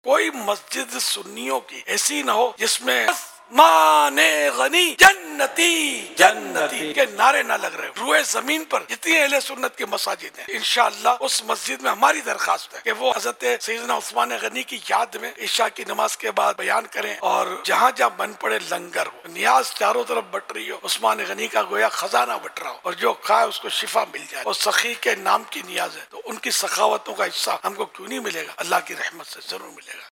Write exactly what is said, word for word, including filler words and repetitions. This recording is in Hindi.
कोई मस्जिद सुन्नियों की ऐसी ना हो जिसमें माने गनी जन्नती जन्नती के नारे ना लग रहे। रुए जमीन पर जितनी अहले सुन्नत की मसाजिद हैं, इंशाअल्लाह उस मस्जिद में हमारी दरखास्त है कि वो हजरत सैयदना उस्मान गनी की याद में इशा की नमाज के बाद बयान करें और जहाँ जहाँ मन पड़े लंगर हो, नियाज चारों तरफ बट रही हो, उस्मान गनी का गोया खजाना बट रहा हो और जो खाए उसको शिफा मिल जाए। और सखी के नाम की नियाज है तो उनकी सखावतों का हिस्सा हमको क्यों नहीं मिलेगा? अल्लाह की रहमत से जरूर मिलेगा।